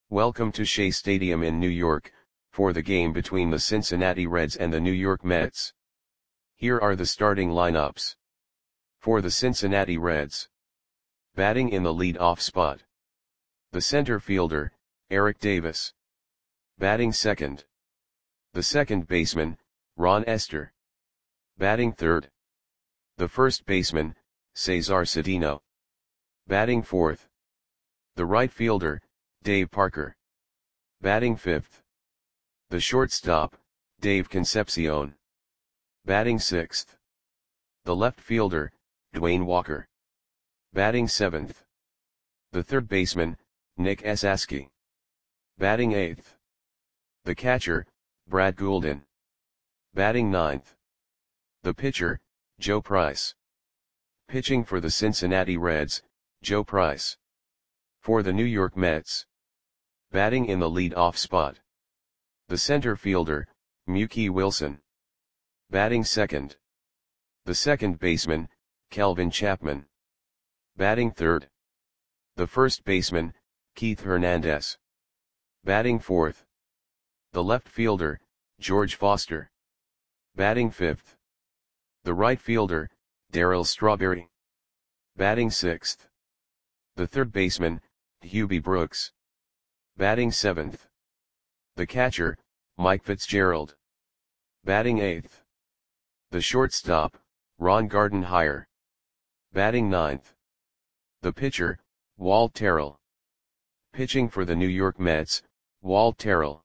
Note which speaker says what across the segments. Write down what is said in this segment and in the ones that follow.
Speaker 1: Welcome to Shea Stadium in New York, for the game between the Cincinnati Reds and the New York Mets. Here are the starting lineups. For the Cincinnati Reds. Batting in the lead-off spot. The center fielder, Eric Davis. Batting second. The second baseman, Ron Estes. Batting third. The first baseman, Cesar Cedeno. Batting fourth. The right fielder, Dave Parker. Batting fifth. The shortstop, Dave Concepcion. Batting sixth. The left fielder, Dwayne Walker. Batting seventh. The third baseman, Nick Esasky. Batting eighth. The catcher, Brad Goulden. Batting ninth. The pitcher, Joe Price. Pitching for the Cincinnati Reds, Joe Price. For the New York Mets. Batting in the lead-off spot. The center fielder, Mookie Wilson. Batting second. The second baseman, Calvin Chapman. Batting third. The first baseman, Keith Hernandez. Batting fourth. The left fielder, George Foster. Batting fifth. The right fielder, Darryl Strawberry. Batting sixth. The third baseman, Hubie Brooks. Batting seventh. The catcher, Mike Fitzgerald. Batting eighth. The shortstop, Ron Gardenhire. Batting ninth. The pitcher, Walt Terrell. Pitching for the New York Mets, Walt Terrell.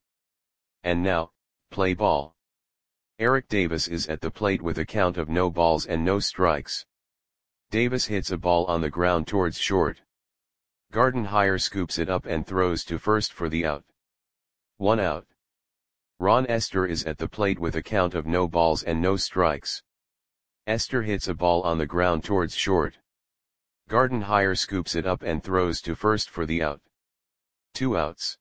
Speaker 1: And now, play ball. Eric Davis is at the plate with a count of no balls and no strikes. Davis hits a ball on the ground towards short. Gardenhire scoops it up and throws to first for the out. 1 out. Ron Estes is at the plate with a count of no balls and no strikes. Estes hits a ball on the ground towards short. Gardenhire scoops it up and throws to first for the out. 2 outs.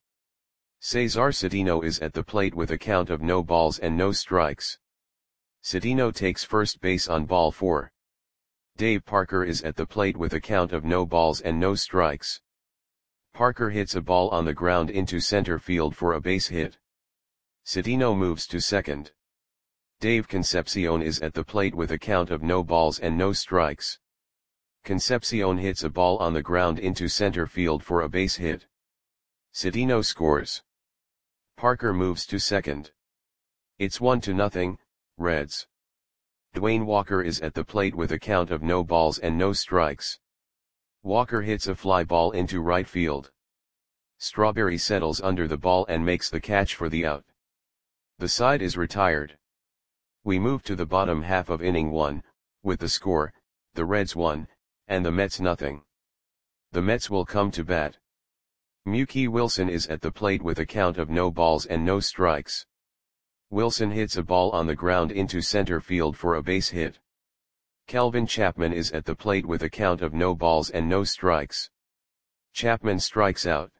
Speaker 1: Cesar Cedeno is at the plate with a count of no balls and no strikes. Cedeno takes first base on ball 4. Dave Parker is at the plate with a count of no balls and no strikes. Parker hits a ball on the ground into center field for a base hit. Cedeno moves to second. Dave Concepcion is at the plate with a count of no balls and no strikes. Concepcion hits a ball on the ground into center field for a base hit. Cedeno scores. Parker moves to second. It's 1-0, Reds. Dwayne Walker is at the plate with a count of no balls and no strikes. Walker hits a fly ball into right field. Strawberry settles under the ball and makes the catch for the out. The side is retired. We move to the bottom half of inning 1, with the score, the Reds 1, and the Mets 0. The Mets will come to bat. Mookie Wilson is at the plate with a count of no balls and no strikes. Wilson hits a ball on the ground into center field for a base hit. Calvin Chapman is at the plate with a count of no balls and no strikes. Chapman strikes out.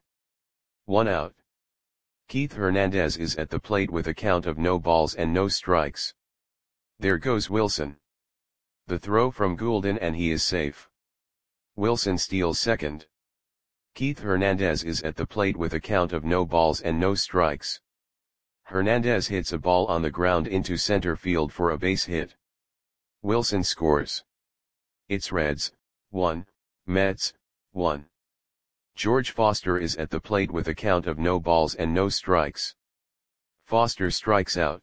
Speaker 1: 1 out. Keith Hernandez is at the plate with a count of no balls and no strikes. There goes Wilson. The throw from Goulden and he is safe. Wilson steals second. Keith Hernandez is at the plate with a count of no balls and no strikes. Hernandez hits a ball on the ground into center field for a base hit. Wilson scores. It's Reds, 1, Mets, 1. George Foster is at the plate with a count of no balls and no strikes. Foster strikes out.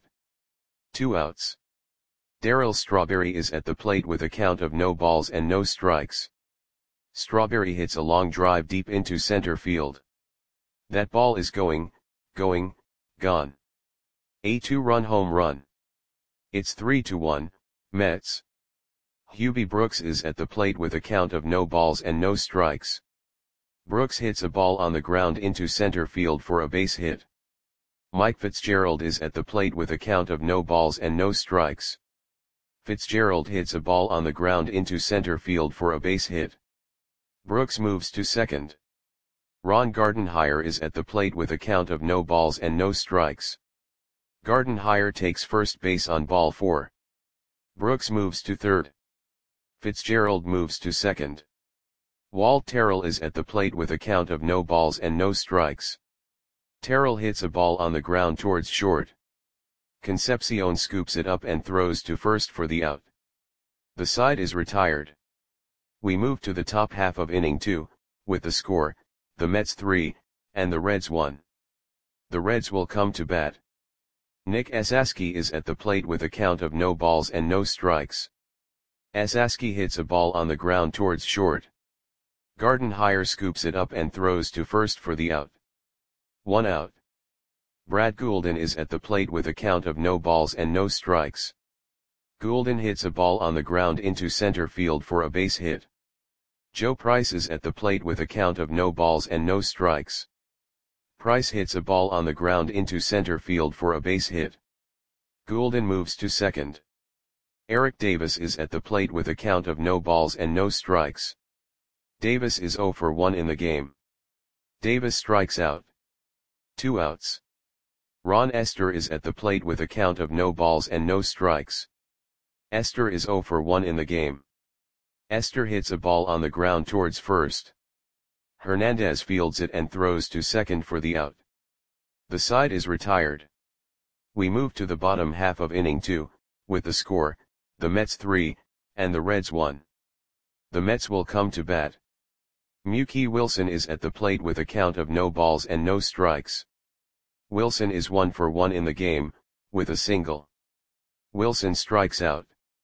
Speaker 1: 2 outs. Darryl Strawberry is at the plate with a count of no balls and no strikes. Strawberry hits a long drive deep into center field. That ball is gone. A 2-run home run. It's 3-1, Mets. Hubie Brooks is at the plate with a count of no balls and no strikes. Brooks hits a ball on the ground into center field for a base hit. Mike Fitzgerald is at the plate with a count of no balls and no strikes. Fitzgerald hits a ball on the ground into center field for a base hit. Brooks moves to second. Ron Gardenhire is at the plate with a count of no balls and no strikes. Gardenhire takes first base on ball 4. Brooks moves to third. Fitzgerald moves to second. Walt Terrell is at the plate with a count of no balls and no strikes. Terrell hits a ball on the ground towards short. Concepcion scoops it up and throws to first for the out. The side is retired. We move to the top half of inning 2, with the score, the Mets 3, and the Reds 1. The Reds will come to bat. Nick Esasky is at the plate with a count of no balls and no strikes. Esasky hits a ball on the ground towards short. Gardenhire scoops it up and throws to first for the out. 1 out. Brad Goulden is at the plate with a count of no balls and no strikes. Goulden hits a ball on the ground into center field for a base hit. Joe Price is at the plate with a count of no balls and no strikes. Price hits a ball on the ground into center field for a base hit. Goulden moves to second. Eric Davis is at the plate with a count of no balls and no strikes. Davis is 0 for 1 in the game. Davis strikes out. 2 outs. Ron Esther is at the plate with a count of no balls and no strikes. Esther is 0 for 1 in the game. Esther hits a ball on the ground towards first. Hernandez fields it and throws to second for the out. The side is retired. We move to the bottom half of inning 2, with the score, the Mets 3, and the Reds 1. The Mets will come to bat. Mookie Wilson is at the plate with a count of no balls and no strikes. Wilson is 1 for 1 in the game, with a single. Wilson strikes out.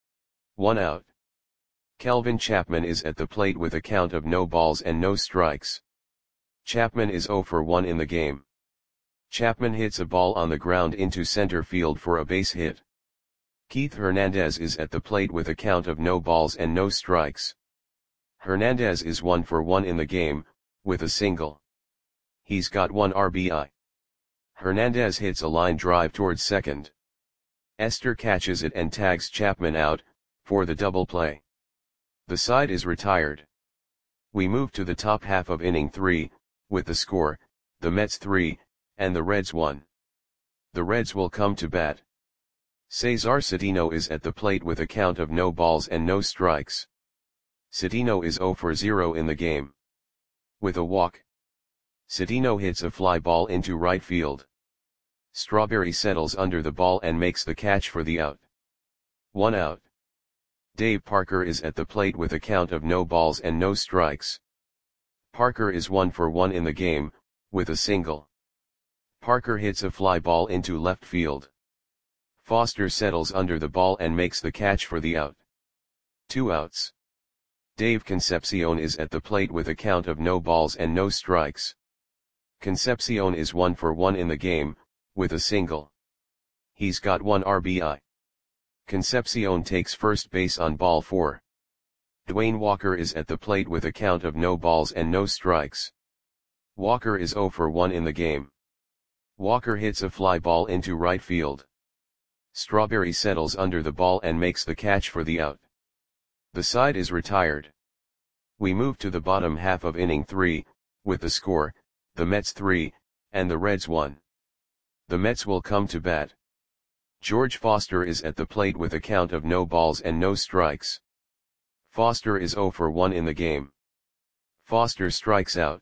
Speaker 1: 1 out. Kelvin Chapman is at the plate with a count of no balls and no strikes. Chapman is 0 for 1 in the game. Chapman hits a ball on the ground into center field for a base hit. Keith Hernandez is at the plate with a count of no balls and no strikes. Hernandez is 1 for 1 in the game, with a single. He's got 1 RBI. Hernandez hits a line drive towards second. Esther catches it and tags Chapman out, for the double play. The side is retired. We move to the top half of inning 3, with the score, the Mets 3, and the Reds 1. The Reds will come to bat. Cesar Cedeno is at the plate with a count of no balls and no strikes. Cedeno is 0 for 0 in the game. With a walk. Cedeno hits a fly ball into right field. Strawberry settles under the ball and makes the catch for the out. 1 out. Dave Parker is at the plate with a count of no balls and no strikes. Parker is 1 for 1 in the game, with a single. Parker hits a fly ball into left field. Foster settles under the ball and makes the catch for the out. 2 outs. Dave Concepcion is at the plate with a count of no balls and no strikes. Concepcion is 1 for 1 in the game, with a single. He's got 1 RBI. Concepcion takes first base on ball 4. Dwayne Walker is at the plate with a count of no balls and no strikes. Walker is 0 for 1 in the game. Walker hits a fly ball into right field. Strawberry settles under the ball and makes the catch for the out. The side is retired. We move to the bottom half of inning 3, with the score, the Mets 3, and the Reds 1. The Mets will come to bat. George Foster is at the plate with a count of no balls and no strikes. Foster is 0 for 1 in the game. Foster strikes out.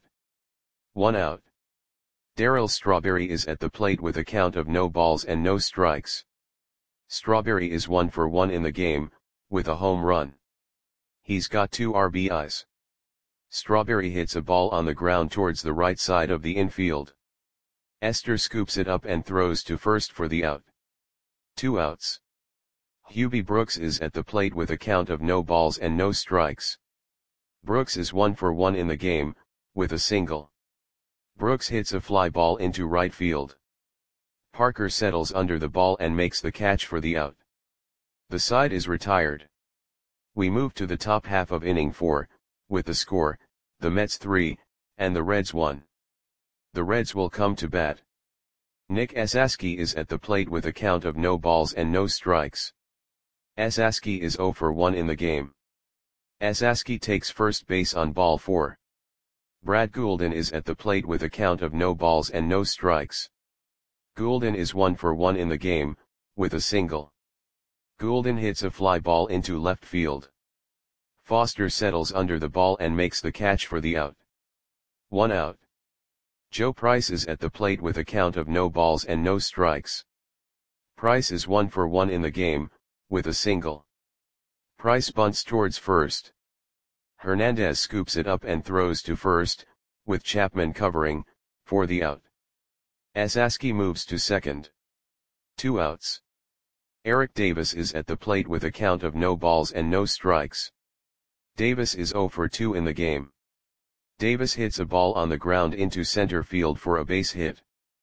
Speaker 1: 1 out. Darryl Strawberry is at the plate with a count of no balls and no strikes. Strawberry is 1 for 1 in the game, with a home run. He's got 2 RBIs. Strawberry hits a ball on the ground towards the right side of the infield. Esther scoops it up and throws to first for the out. 2 outs. Hubie Brooks is at the plate with a count of no balls and no strikes. Brooks is 1 for 1 in the game, with a single. Brooks hits a fly ball into right field. Parker settles under the ball and makes the catch for the out. The side is retired. We move to the top half of inning 4, with the score, the Mets 3, and the Reds 1. The Reds will come to bat. Nick Esasky is at the plate with a count of no balls and no strikes. Esasky is 0 for 1 in the game. Esasky takes first base on ball 4. Brad Goulden is at the plate with a count of no balls and no strikes. Goulden is 1 for 1 in the game, with a single. Goulden hits a fly ball into left field. Foster settles under the ball and makes the catch for the out. 1 out. Joe Price is at the plate with a count of no balls and no strikes. Price is 1 for 1 in the game, with a single. Price bunts towards first. Hernandez scoops it up and throws to first, with Chapman covering, for the out. Esasky moves to second. 2 outs. Eric Davis is at the plate with a count of no balls and no strikes. Davis is 0 for 2 in the game. Davis hits a ball on the ground into center field for a base hit.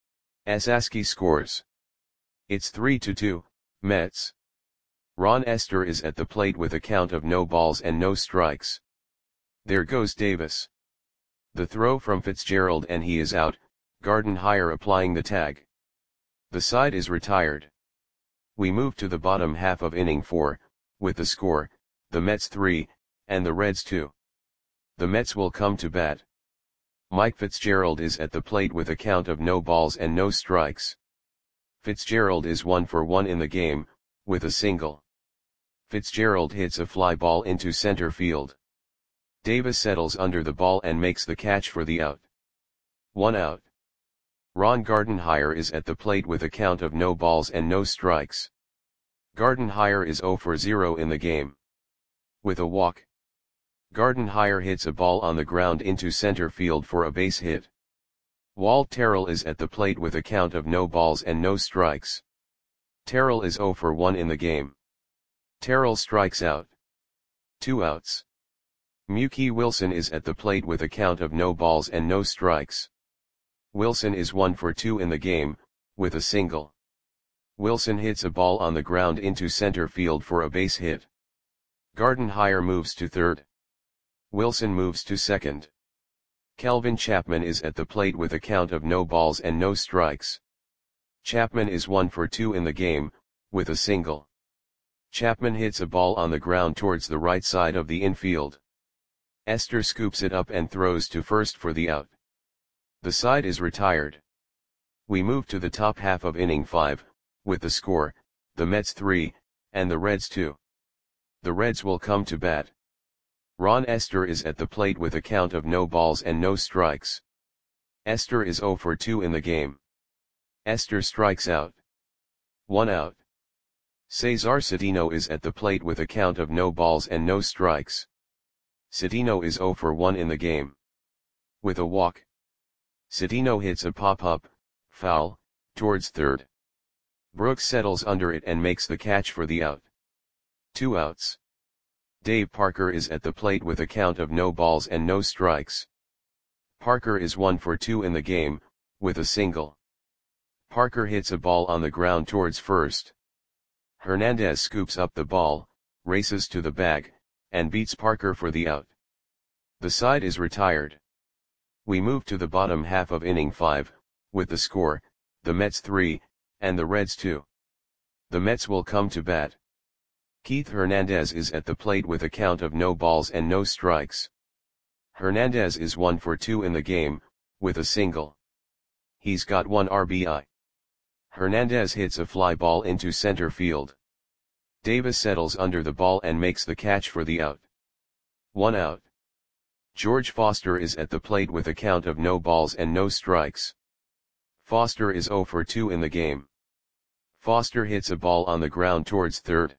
Speaker 1: Esasky scores. It's 3-2, Mets. Ron Estes is at the plate with a count of no balls and no strikes. There goes Davis. The throw from Fitzgerald and he is out, Gardenhire applying the tag. The side is retired. We move to the bottom half of inning 4, with the score, the Mets 3, and the Reds 2. The Mets will come to bat. Mike Fitzgerald is at the plate with a count of no balls and no strikes. Fitzgerald is 1 for 1 in the game, with a single. Fitzgerald hits a fly ball into center field. Davis settles under the ball and makes the catch for the out. 1 out. Ron Gardenhire is at the plate with a count of no balls and no strikes. Gardenhire is 0 for 0 in the game. With a walk. Gardenhire hits a ball on the ground into center field for a base hit. Walt Terrell is at the plate with a count of no balls and no strikes. Terrell is 0 for 1 in the game. Terrell strikes out. 2 outs. Mookie Wilson is at the plate with a count of no balls and no strikes. Wilson is 1 for 2 in the game, with a single. Wilson hits a ball on the ground into center field for a base hit. Gardenhire moves to third. Wilson moves to second. Kelvin Chapman is at the plate with a count of no balls and no strikes. Chapman is 1 for 2 in the game, with a single. Chapman hits a ball on the ground towards the right side of the infield. Estes scoops it up and throws to first for the out. The side is retired. We move to the top half of inning 5, with the score, the Mets 3, and the Reds 2. The Reds will come to bat. Ron Estes is at the plate with a count of no balls and no strikes. Estes is 0 for 2 in the game. Estes strikes out. 1 out. Cesar Cedeno is at the plate with a count of no balls and no strikes. Cedeno is 0 for 1 in the game. With a walk. Cedeno hits a pop-up, foul, towards third. Brooks settles under it and makes the catch for the out. 2 outs. Dave Parker is at the plate with a count of no balls and no strikes. Parker is 1 for 2 in the game, with a single. Parker hits a ball on the ground towards first. Hernandez scoops up the ball, races to the bag, and beats Parker for the out. The side is retired. We move to the bottom half of inning 5, with the score, the Mets 3, and the Reds 2. The Mets will come to bat. Keith Hernandez is at the plate with a count of no balls and no strikes. Hernandez is 1 for 2 in the game, with a single. He's got 1 RBI. Hernandez hits a fly ball into center field. Davis settles under the ball and makes the catch for the out. 1 out. George Foster is at the plate with a count of no balls and no strikes. Foster is 0 for 2 in the game. Foster hits a ball on the ground towards third.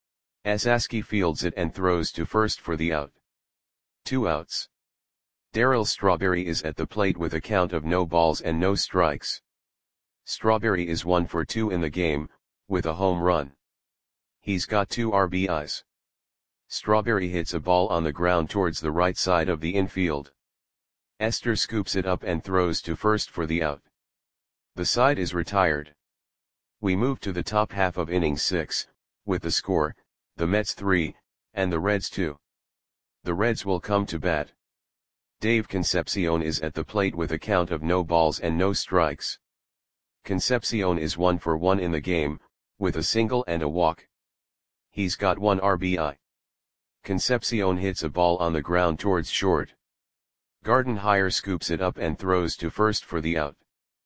Speaker 1: Esasky fields it and throws to first for the out. 2 outs. Darryl Strawberry is at the plate with a count of no balls and no strikes. Strawberry is 1 for 2 in the game, with a home run. He's got 2 RBIs. Strawberry hits a ball on the ground towards the right side of the infield. Estes scoops it up and throws to first for the out. The side is retired. We move to the top half of inning 6, with the score, the Mets 3, and the Reds 2. The Reds will come to bat. Dave Concepcion is at the plate with a count of no balls and no strikes. Concepcion is 1 for 1 in the game, with a single and a walk. He's got 1 RBI. Concepcion hits a ball on the ground towards short. Gardenhire scoops it up and throws to first for the out.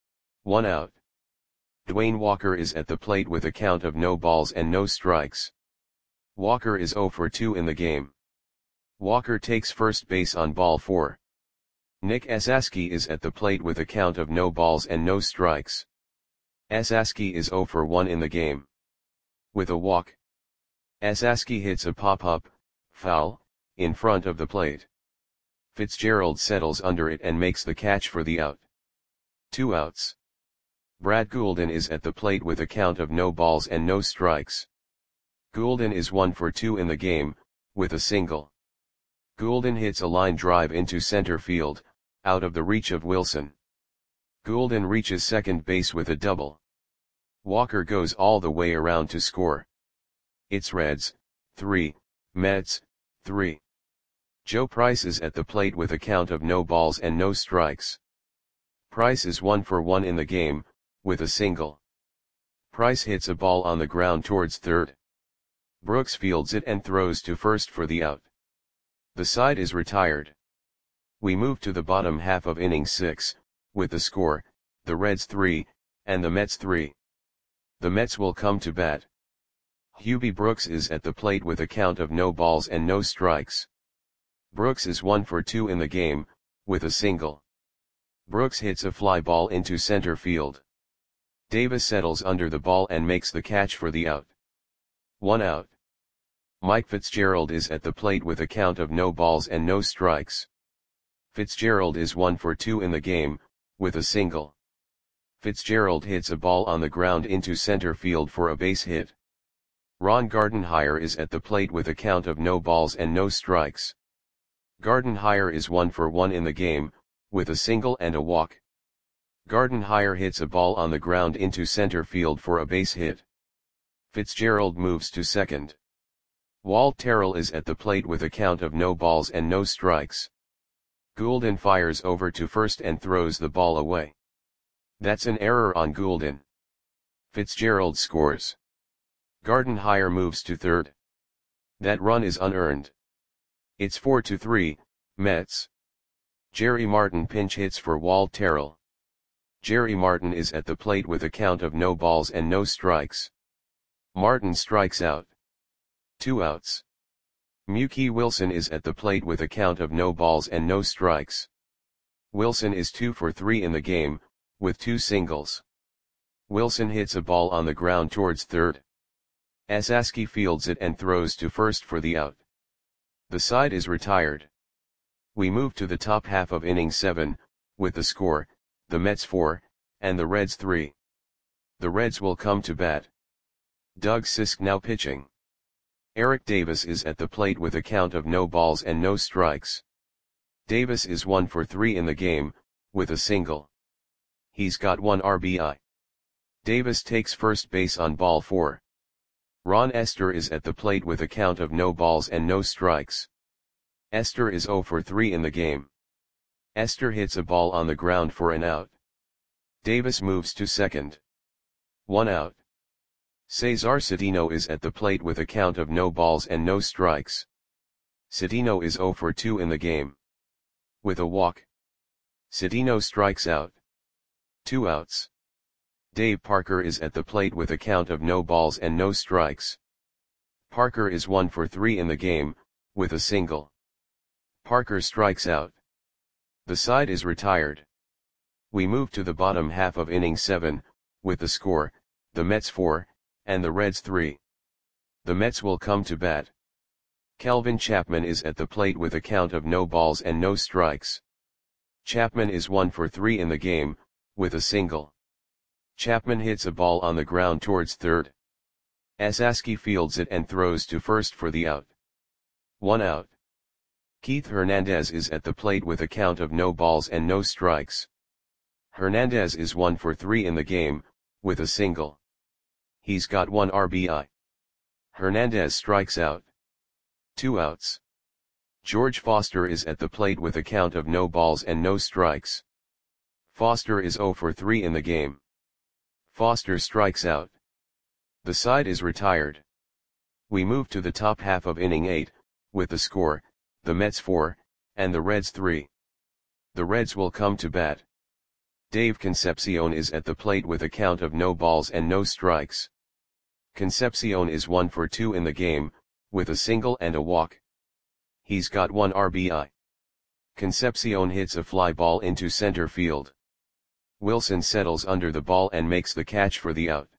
Speaker 1: 1 out. Dwayne Walker is at the plate with a count of no balls and no strikes. Walker is 0 for 2 in the game. Walker takes first base on ball 4. Nick Esaski is at the plate with a count of no balls and no strikes. Esaski is 0 for 1 in the game. With a walk, Esaski hits a pop-up, foul, in front of the plate. Fitzgerald settles under it and makes the catch for the out. 2 outs. Brad Goulden is at the plate with a count of no balls and no strikes. Goulden is 1 for 2 in the game, with a single. Goulden hits a line drive into center field, out of the reach of Wilson. Goulden reaches second base with a double. Walker goes all the way around to score. It's Reds, 3, Mets, 3. Joe Price is at the plate with a count of no balls and no strikes. Price is 1 for 1 in the game, with a single. Price hits a ball on the ground towards third. Brooks fields it and throws to first for the out. The side is retired. We move to the bottom half of inning 6, with the score, the Reds 3, and the Mets 3. The Mets will come to bat. Hubie Brooks is at the plate with a count of no balls and no strikes. Brooks is 1 for 2 in the game, with a single. Brooks hits a fly ball into center field. Davis settles under the ball and makes the catch for the out. 1 out. Mike Fitzgerald is at the plate with a count of no balls and no strikes. Fitzgerald is 1 for 2 in the game, with a single. Fitzgerald hits a ball on the ground into center field for a base hit. Ron Gardenhire is at the plate with a count of no balls and no strikes. Gardenhire is 1 for 1 in the game, with a single and a walk. Gardenhire hits a ball on the ground into center field for a base hit. Fitzgerald moves to second. Walt Terrell is at the plate with a count of no balls and no strikes. Goulden fires over to first and throws the ball away. That's an error on Goulden. Fitzgerald scores. Gardenhire moves to third. That run is unearned. It's 4-3, Mets. Jerry Martin pinch hits for Walt Terrell. Jerry Martin is at the plate with a count of no balls and no strikes. Martin strikes out. 2 outs. Mookie Wilson is at the plate with a count of no balls and no strikes. Wilson is 2 for 3 in the game, with 2 singles. Wilson hits a ball on the ground towards third. Esaski fields it and throws to first for the out. The side is retired. We move to the top half of inning 7, with the score, the Mets 4, and the Reds 3. The Reds will come to bat. Doug Sisk now pitching. Eric Davis is at the plate with a count of no balls and no strikes. Davis is 1 for 3 in the game, with a single. He's got 1 RBI. Davis takes first base on ball 4. Ron Esther is at the plate with a count of no balls and no strikes. Esther is 0 for 3 in the game. Esther hits a ball on the ground for an out. Davis moves to second. 1 out. Cesar Cedeno is at the plate with a count of no balls and no strikes. Cedeno is 0 for 2 in the game. With a walk, Cedeno strikes out. 2 outs. Dave Parker is at the plate with a count of no balls and no strikes. Parker is 1 for 3 in the game, with a single. Parker strikes out. The side is retired. We move to the bottom half of inning 7, with the score, the Mets 4, and the Reds 3. The Mets will come to bat. Kelvin Chapman is at the plate with a count of no balls and no strikes. Chapman is 1 for 3 in the game, with a single. Chapman hits a ball on the ground towards third. Esaski fields it and throws to first for the out. 1 out. Keith Hernandez is at the plate with a count of no balls and no strikes. Hernandez is 1 for 3 in the game, with a single. He's got 1 RBI. Hernandez strikes out. 2 outs. George Foster is at the plate with a count of no balls and no strikes. Foster is 0 for 3 in the game. Foster strikes out. The side is retired. We move to the top half of inning 8, with the score, the Mets 4, and the Reds 3. The Reds will come to bat. Dave Concepcion is at the plate with a count of no balls and no strikes. Concepcion is 1 for 2 in the game, with a single and a walk. He's got 1 RBI. Concepcion hits a fly ball into center field. Wilson settles under the ball and makes the catch for the out.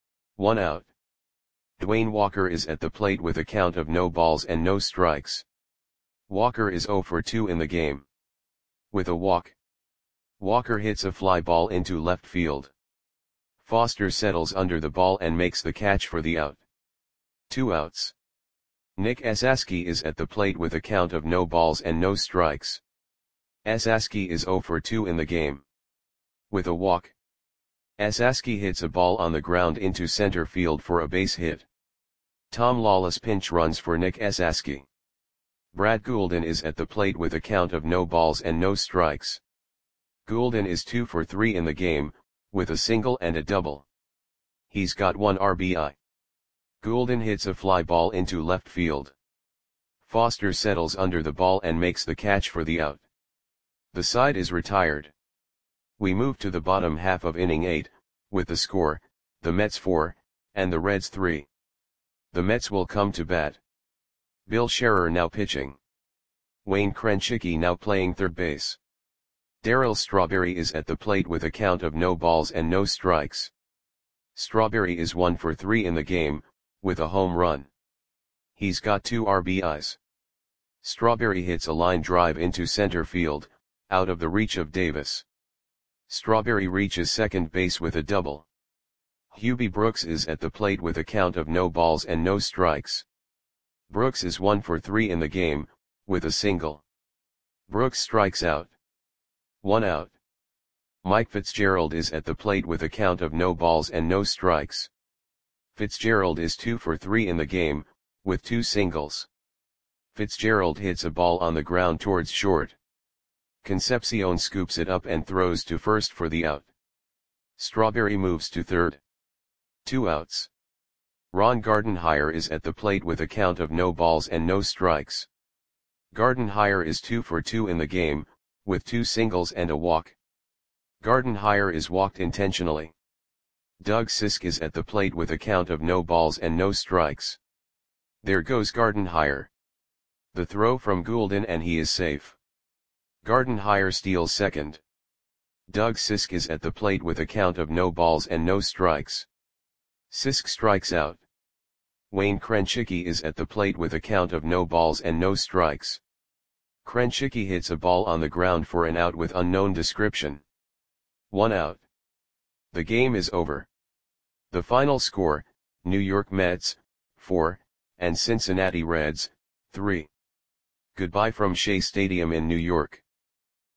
Speaker 1: 1 out. Dwayne Walker is at the plate with a count of no balls and no strikes. Walker is 0 for 2 in the game. With a walk, Walker hits a fly ball into left field. Foster settles under the ball and makes the catch for the out. 2 outs. Nick Esasky is at the plate with a count of no balls and no strikes. Esasky is 0 for 2 in the game. With a walk, Esasky hits a ball on the ground into center field for a base hit. Tom Lawless pinch runs for Nick Esasky. Brad Goulden is at the plate with a count of no balls and no strikes. Goulden is 2 for 3 in the game, with a single and a double. He's got 1 RBI. Goulden hits a fly ball into left field. Foster settles under the ball and makes the catch for the out. The side is retired. We move to the bottom half of inning 8, with the score, the Mets 4, and the Reds 3. The Mets will come to bat. Bill Scherer now pitching. Wayne Krenchicki now playing third base. Darryl Strawberry is at the plate with a count of no balls and no strikes. Strawberry is 1 for 3 in the game, with a home run. He's got 2 RBIs. Strawberry hits a line drive into center field, out of the reach of Davis. Strawberry reaches second base with a double. Hubie Brooks is at the plate with a count of no balls and no strikes. Brooks is 1 for 3 in the game, with a single. Brooks strikes out. 1 out. Mike Fitzgerald is at the plate with a count of no balls and no strikes. Fitzgerald is 2 for 3 in the game, with 2 singles. Fitzgerald hits a ball on the ground towards short. Concepcion scoops it up and throws to first for the out. Strawberry moves to third. 2 outs. Ron Gardenhire is at the plate with a count of no balls and no strikes. Gardenhire is 2 for 2 in the game, with 2 singles and a walk. Gardenhire is walked intentionally. Doug Sisk is at the plate with a count of no balls and no strikes. There goes Gardenhire. The throw from Goulden and he is safe. Gardenhire steals second. Doug Sisk is at the plate with a count of no balls and no strikes. Sisk strikes out. Wayne Krenchicki is at the plate with a count of no balls and no strikes. Krenchicki hits a ball on the ground for an out with unknown description. 1 out. The game is over. The final score, New York Mets, 4, and Cincinnati Reds, 3. Goodbye from Shea Stadium in New York.